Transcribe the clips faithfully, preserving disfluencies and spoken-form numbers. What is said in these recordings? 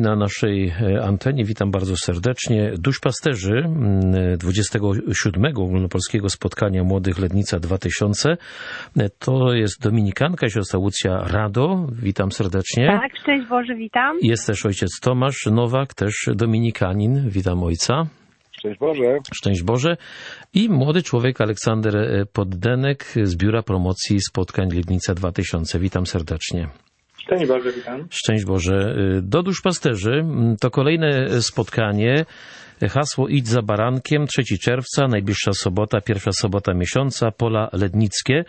na naszej antenie. Witam bardzo serdecznie. Duszpasterzy dwudziestego siódmego Ogólnopolskiego Spotkania Młodych Lednica dwa tysiące. To jest dominikanka, siostra Łucja Rado. Witam serdecznie. Tak, szczęść Boże, witam. Jest też ojciec Tomasz Nowak, też dominikanin. Witam ojca. Szczęść Boże. Szczęść Boże. I młody człowiek Aleksander Poddenek z Biura Promocji Spotkań Lednica dwa tysiące. Witam serdecznie. Szczęść Boże, witam. Szczęść Boże. Do duszpasterzy to kolejne spotkanie. Hasło Idź za barankiem, trzeciego czerwca, najbliższa sobota, pierwsza sobota miesiąca, Pola Lednickie.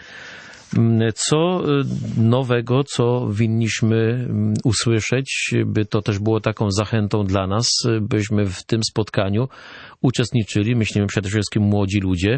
Co nowego, co winniśmy usłyszeć, by to też było taką zachętą dla nas, byśmy w tym spotkaniu uczestniczyli. Myślimy przede wszystkim młodzi ludzie.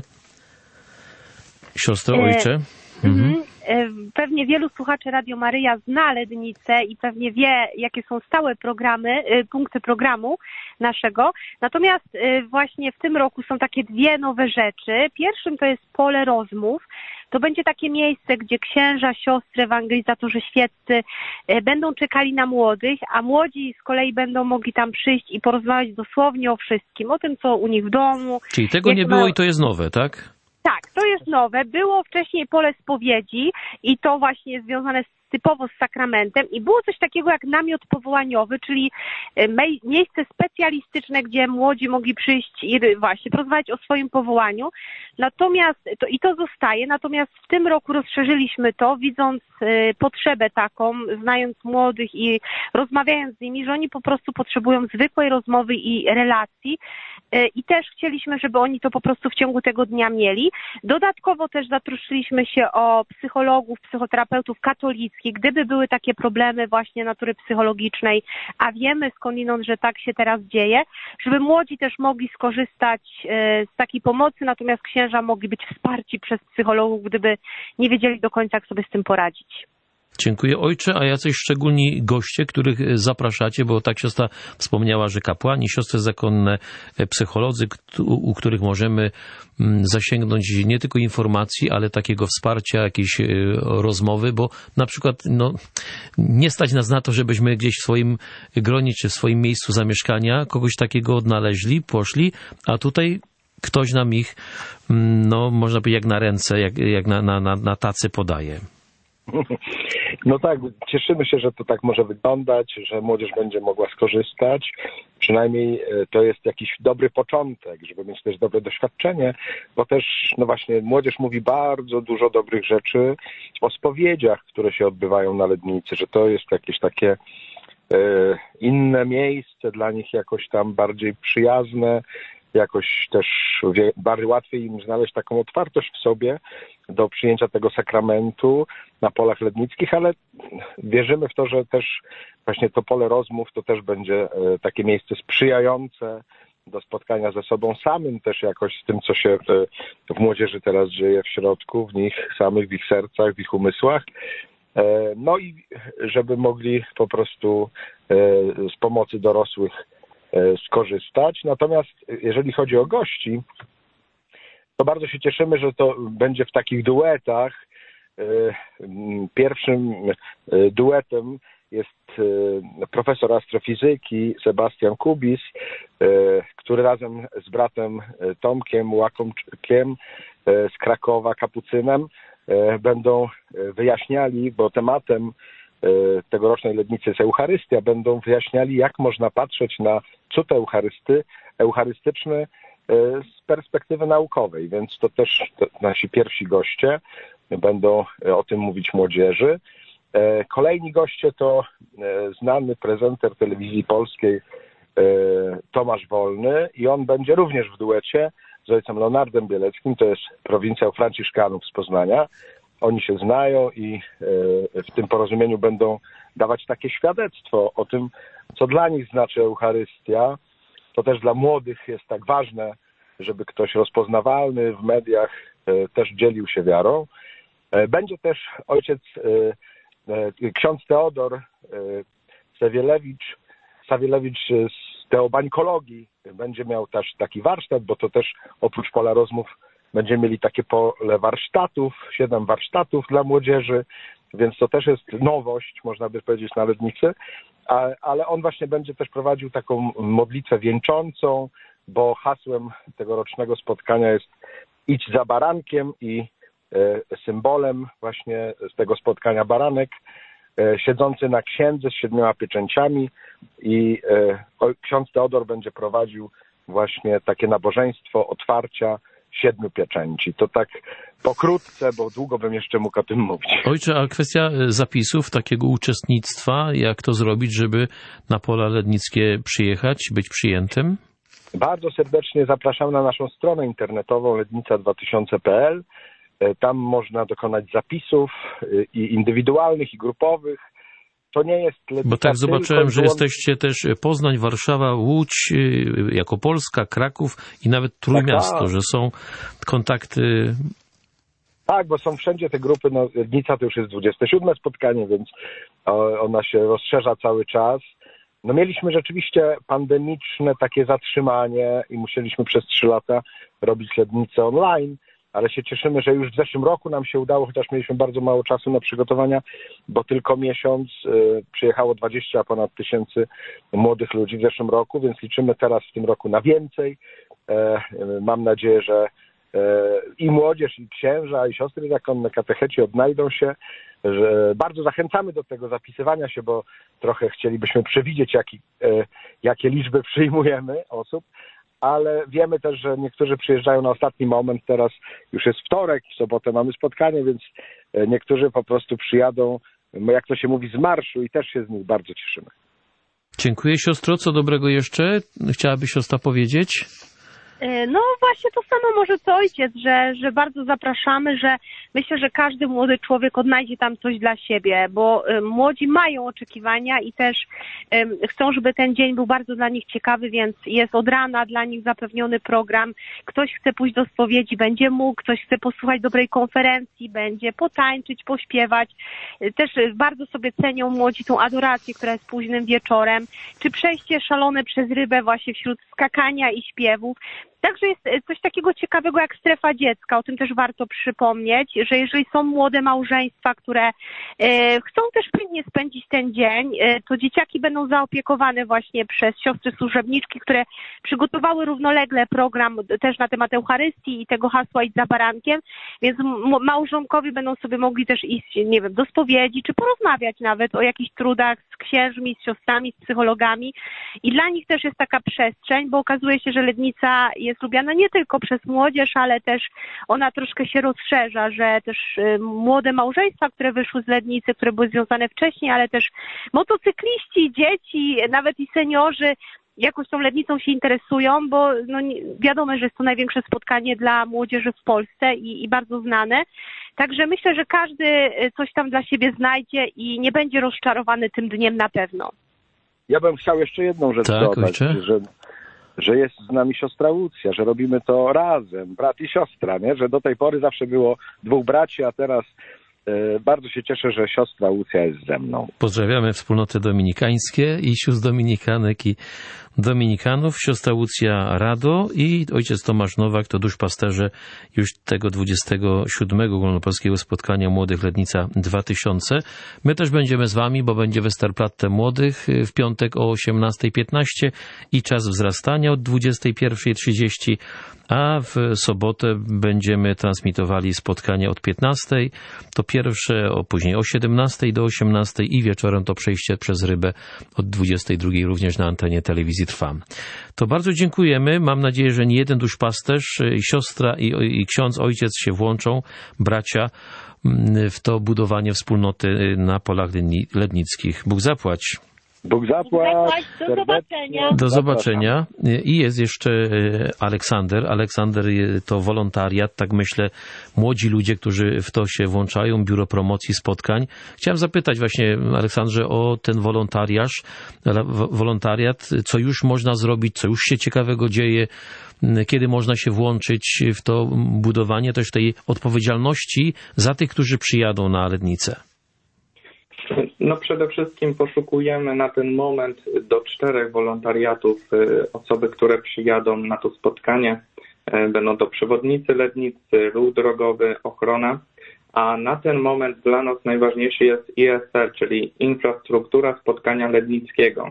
Siostro, ojcze. Mhm. Pewnie wielu słuchaczy Radio Maryja zna Lednicę i pewnie wie, jakie są stałe programy, punkty programu naszego. Natomiast właśnie w tym roku są takie dwie nowe rzeczy. Pierwszym to jest pole rozmów. To będzie takie miejsce, gdzie księża, siostry, ewangelizacjorzy świeccy będą czekali na młodych, a młodzi z kolei będą mogli tam przyjść i porozmawiać dosłownie o wszystkim, o tym, co u nich w domu. Czyli tego nie było ma... i to jest nowe, tak? Tak, to jest nowe. Było wcześniej pole spowiedzi i to właśnie jest związane z typowo z sakramentem i było coś takiego jak namiot powołaniowy, czyli miejsce specjalistyczne, gdzie młodzi mogli przyjść i właśnie porozmawiać o swoim powołaniu. Natomiast, to, i to zostaje, natomiast w tym roku rozszerzyliśmy to, widząc potrzebę taką, znając młodych i rozmawiając z nimi, że oni po prostu potrzebują zwykłej rozmowy i relacji i też chcieliśmy, żeby oni to po prostu w ciągu tego dnia mieli. Dodatkowo też zatroszczyliśmy się o psychologów, psychoterapeutów katolickich, gdyby były takie problemy właśnie natury psychologicznej, a wiemy skądinąd, że tak się teraz dzieje, żeby młodzi też mogli skorzystać z takiej pomocy, natomiast księża mogli być wsparci przez psychologów, gdyby nie wiedzieli do końca, jak sobie z tym poradzić. Dziękuję, ojcze. A jacyś szczególni goście, których zapraszacie, bo tak siostra wspomniała, że kapłani, siostry zakonne, psycholodzy, u których możemy zasięgnąć nie tylko informacji, ale takiego wsparcia, jakiejś rozmowy, bo na przykład no, nie stać nas na to, żebyśmy gdzieś w swoim gronie czy w swoim miejscu zamieszkania kogoś takiego odnaleźli, poszli, a tutaj ktoś nam ich, no można powiedzieć, jak na ręce, jak, jak na, na, na, na tacy podaje. No tak, cieszymy się, że to tak może wyglądać, że młodzież będzie mogła skorzystać. Przynajmniej to jest jakiś dobry początek, żeby mieć też dobre doświadczenie, bo też, no właśnie, młodzież mówi bardzo dużo dobrych rzeczy o spowiedziach, które się odbywają na Lednicy, że to jest jakieś takie e, inne miejsce dla nich, jakoś tam bardziej przyjazne, jakoś też bardziej łatwiej im znaleźć taką otwartość w sobie do przyjęcia tego sakramentu na polach lednickich, ale wierzymy w to, że też właśnie to pole rozmów to też będzie takie miejsce sprzyjające do spotkania ze sobą samym, też jakoś z tym, co się w młodzieży teraz dzieje w środku, w nich samych, w ich sercach, w ich umysłach. No i żeby mogli po prostu z pomocy dorosłych skorzystać. Natomiast jeżeli chodzi o gości, to bardzo się cieszymy, że to będzie w takich duetach. Pierwszym duetem jest profesor astrofizyki Sebastian Kubis, który razem z bratem Tomkiem Łakomczykiem z Krakowa, kapucynem, będą wyjaśniali, bo tematem tegorocznej Lednicy jest Eucharystia, będą wyjaśniali, jak można patrzeć na cud Eucharysty, eucharystyczny z perspektywy naukowej, więc to też to nasi pierwsi goście będą o tym mówić młodzieży. Kolejni goście to znany prezenter telewizji polskiej Tomasz Wolny i on będzie również w duecie z ojcem Leonardem Bieleckim, to jest prowincjał Franciszkanów z Poznania. Oni się znają i w tym porozumieniu będą dawać takie świadectwo o tym, co dla nich znaczy Eucharystia. To też dla młodych jest tak ważne, żeby ktoś rozpoznawalny w mediach też dzielił się wiarą. Będzie też ojciec ksiądz Teodor Sawielewicz, Sawielewicz z teobańkologii. Będzie miał też taki warsztat, bo to też oprócz pola rozmów będziemy mieli takie pole warsztatów, siedem warsztatów dla młodzieży, więc to też jest nowość, można by powiedzieć, na Lednicy. a, ale on właśnie będzie też prowadził taką modlitwę wieńczącą, bo hasłem tegorocznego spotkania jest idź za barankiem i e, symbolem właśnie z tego spotkania baranek e, siedzący na księdze z siedmioma pieczęciami i e, o, ksiądz Teodor będzie prowadził właśnie takie nabożeństwo otwarcia siedmiu pieczęci. To tak pokrótce, bo długo bym jeszcze mógł o tym mówić. Ojcze, a kwestia zapisów, takiego uczestnictwa, jak to zrobić, żeby na Pola Lednickie przyjechać, być przyjętym? Bardzo serdecznie zapraszam na naszą stronę internetową lednica dwa tysiące kropka p l. Tam można dokonać zapisów i indywidualnych, i grupowych. To nie jest Lednica. Bo tak zobaczyłem, że wyłącznie... jesteście też Poznań, Warszawa, Łódź, jako Polska, Kraków i nawet Trójmiasto, tak, że są kontakty. Tak, bo są wszędzie te grupy. No, Lednica to już jest dwudzieste siódme spotkanie, więc ona się rozszerza cały czas. No mieliśmy rzeczywiście pandemiczne takie zatrzymanie i musieliśmy przez trzy lata robić Lednicę online, ale się cieszymy, że już w zeszłym roku nam się udało, chociaż mieliśmy bardzo mało czasu na przygotowania, bo tylko miesiąc y, przyjechało dwadzieścia ponad tysięcy młodych ludzi w zeszłym roku, więc liczymy teraz w tym roku na więcej. E, mam nadzieję, że e, i młodzież, i księża, i siostry zakonne, katecheci odnajdą się, że bardzo zachęcamy do tego zapisywania się, bo trochę chcielibyśmy przewidzieć, jaki, e, jakie liczby przyjmujemy osób, ale wiemy też, że niektórzy przyjeżdżają na ostatni moment, teraz już jest wtorek, w sobotę mamy spotkanie, więc niektórzy po prostu przyjadą, jak to się mówi, z marszu i też się z nich bardzo cieszymy. Dziękuję, siostro. Co dobrego jeszcze chciałaby siostra powiedzieć? No właśnie to samo może co ojciec, że, że bardzo zapraszamy, że myślę, że każdy młody człowiek odnajdzie tam coś dla siebie, bo młodzi mają oczekiwania i też um, chcą, żeby ten dzień był bardzo dla nich ciekawy, więc jest od rana dla nich zapewniony program. Ktoś chce pójść do spowiedzi, będzie mógł, ktoś chce posłuchać dobrej konferencji, będzie potańczyć, pośpiewać. Też bardzo sobie cenią młodzi tą adorację, która jest późnym wieczorem, czy przejście szalone przez rybę właśnie wśród skakania i śpiewów. Także jest coś takiego ciekawego jak strefa dziecka, o tym też warto przypomnieć, że jeżeli są młode małżeństwa, które e, chcą też pięknie spędzić ten dzień, e, to dzieciaki będą zaopiekowane właśnie przez siostry służebniczki, które przygotowały równolegle program też na temat Eucharystii i tego hasła idź za barankiem, więc m- małżonkowie będą sobie mogli też iść, nie wiem, do spowiedzi, czy porozmawiać nawet o jakichś trudach z księżmi, z siostrami, z psychologami i dla nich też jest taka przestrzeń, bo okazuje się, że Lednica jest lubiana nie tylko przez młodzież, ale też ona troszkę się rozszerza, że też młode małżeństwa, które wyszły z Lednicy, które były związane wcześniej, ale też motocykliści, dzieci, nawet i seniorzy jakoś tą Lednicą się interesują, bo no, wiadomo, że jest to największe spotkanie dla młodzieży w Polsce i, i bardzo znane. Także myślę, że każdy coś tam dla siebie znajdzie i nie będzie rozczarowany tym dniem na pewno. Ja bym chciał jeszcze jedną rzecz tak, dodać, że, że jest z nami siostra Łucja, że robimy to razem, brat i siostra, nie? Że do tej pory zawsze było dwóch braci, a teraz e, bardzo się cieszę, że siostra Łucja jest ze mną. Pozdrawiamy wspólnoty dominikańskie i sióstr dominikanek i dominikanów, siostra Łucja Rado i ojciec Tomasz Nowak to duszpasterze już tego dwudziestego siódmego ogólnopolskiego spotkania Młodych Lednica dwa tysiące. My też będziemy z wami, bo będzie Westerplatte Młodych w piątek o osiemnasta piętnaście i czas wzrastania od dwudziesta pierwsza trzydzieści, a w sobotę będziemy transmitowali spotkania od piętnastej, to pierwsze, o później o siedemnastej do osiemnastej i wieczorem to przejście przez rybę od dwudziestej drugiej również na antenie telewizji trwa. To bardzo dziękujemy. Mam nadzieję, że nie jeden duszpasterz, siostra i, i ksiądz, ojciec się włączą, bracia, w to budowanie wspólnoty na Polach Lednickich. Bóg zapłać. Bóg zapłać. Do zobaczenia. Do zobaczenia. I jest jeszcze Aleksander. Aleksander to wolontariat, tak myślę, młodzi ludzie, którzy w to się włączają, biuro promocji spotkań. Chciałem zapytać właśnie, Aleksandrze, o ten wolontariaż, wolontariat, co już można zrobić, co już się ciekawego dzieje, kiedy można się włączyć w to budowanie też tej odpowiedzialności za tych, którzy przyjadą na Lednicę. No przede wszystkim poszukujemy na ten moment do czterech wolontariatów osoby, które przyjadą na to spotkanie. Będą to przewodnicy Lednicy, ruch drogowy, ochrona, a na ten moment dla nas najważniejszy jest I S L, czyli infrastruktura spotkania lednickiego.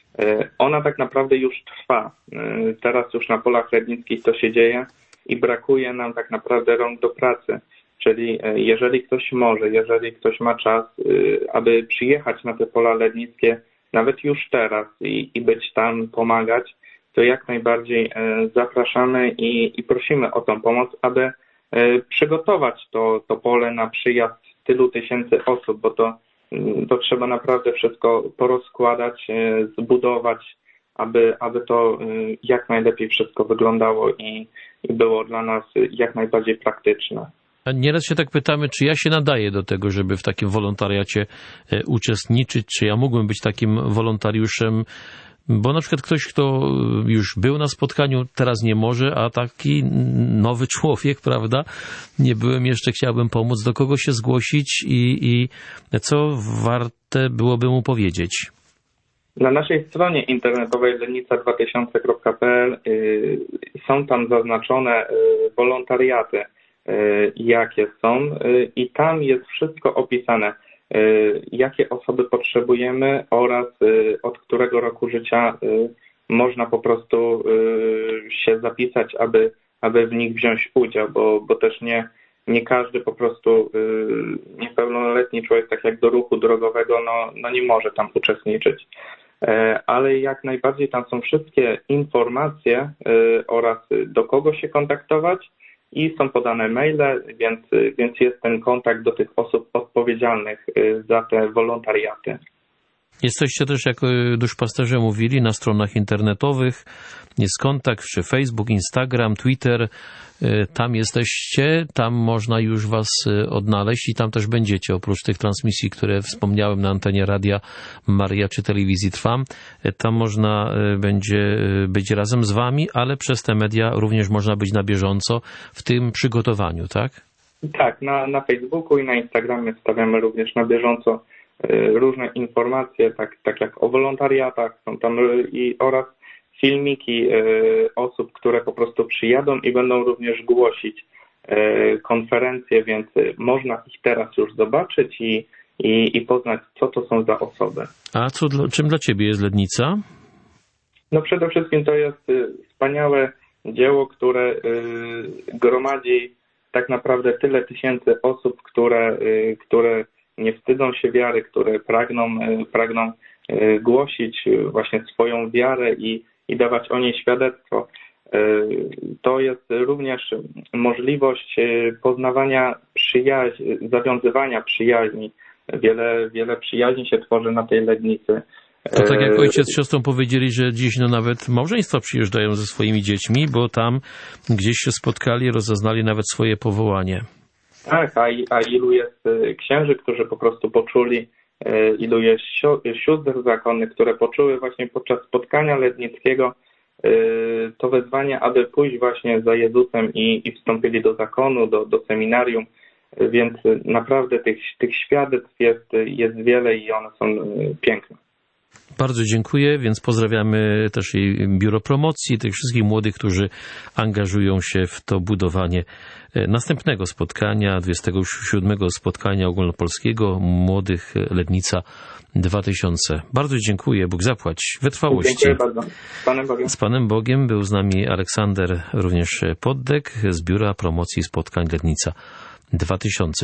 Ona tak naprawdę już trwa. Teraz już na polach lednickich to się dzieje i brakuje nam tak naprawdę rąk do pracy. Czyli jeżeli ktoś może, jeżeli ktoś ma czas, aby przyjechać na te pola lednickie, nawet już teraz i, i być tam, pomagać, to jak najbardziej zapraszamy i, i prosimy o tą pomoc, aby przygotować to, to pole na przyjazd tylu tysięcy osób, bo to, to trzeba naprawdę wszystko porozkładać, zbudować, aby, aby to jak najlepiej wszystko wyglądało i, i było dla nas jak najbardziej praktyczne. Nieraz się tak pytamy, czy ja się nadaję do tego, żeby w takim wolontariacie uczestniczyć, czy ja mógłbym być takim wolontariuszem, bo na przykład ktoś, kto już był na spotkaniu, teraz nie może, a taki nowy człowiek, prawda, nie byłem jeszcze, chciałbym pomóc, do kogo się zgłosić i, i co warte byłoby mu powiedzieć? Na naszej stronie internetowej lednica dwa tysiące kropka p l y, są tam zaznaczone y, wolontariaty, jakie są i tam jest wszystko opisane, jakie osoby potrzebujemy oraz od którego roku życia można po prostu się zapisać, aby, aby w nich wziąć udział, bo, bo też nie, nie każdy po prostu niepełnoletni człowiek, tak jak do ruchu drogowego, no, no nie może tam uczestniczyć. Ale jak najbardziej tam są wszystkie informacje oraz do kogo się kontaktować, i są podane maile, więc, więc jest ten kontakt do tych osób odpowiedzialnych za te wolontariaty. Jesteście też, jak duszpasterze mówili, na stronach internetowych. Jest kontakt, czy Facebook, Instagram, Twitter. Tam jesteście, tam można już was odnaleźć i tam też będziecie, oprócz tych transmisji, które wspomniałem na antenie Radia Maryja czy Telewizji Trwam. Tam można będzie być razem z wami, ale przez te media również można być na bieżąco w tym przygotowaniu, tak? Tak, na, na Facebooku i na Instagramie wstawiamy również na bieżąco różne informacje, tak, tak jak o wolontariatach, są tam i oraz filmiki osób, które po prostu przyjadą i będą również głosić konferencje, więc można ich teraz już zobaczyć i, i, i poznać, co to są za osoby. A co, czym dla ciebie jest Lednica? No przede wszystkim to jest wspaniałe dzieło, które gromadzi tak naprawdę tyle tysięcy osób, które, które nie wstydzą się wiary, które pragną, pragną głosić właśnie swoją wiarę i, i dawać o niej świadectwo. To jest również możliwość poznawania przyjaźni, zawiązywania przyjaźni. Wiele, wiele przyjaźni się tworzy na tej lednicy. To tak jak ojciec z siostrą powiedzieli, że dziś no nawet małżeństwa przyjeżdżają ze swoimi dziećmi, bo tam gdzieś się spotkali, rozeznali nawet swoje powołanie. Tak, a, a ilu jest księży, którzy po prostu poczuli, ilu jest sióstr zakonnych, które poczuły właśnie podczas spotkania lednickiego to wezwanie, aby pójść właśnie za Jezusem i, i wstąpili do zakonu, do, do seminarium, więc naprawdę tych, tych świadectw jest, jest wiele i one są piękne. Bardzo dziękuję, więc pozdrawiamy też i Biuro Promocji, tych wszystkich młodych, którzy angażują się w to budowanie następnego spotkania, dwudziestego siódmego spotkania ogólnopolskiego Młodych Lednica dwa tysiące. Bardzo dziękuję, Bóg zapłać. Wytrwałości. Dziękuję bardzo. Z Panem Bogiem. Z Panem Bogiem był z nami Aleksander również Poddek z Biura Promocji Spotkań Lednica dwa tysiące.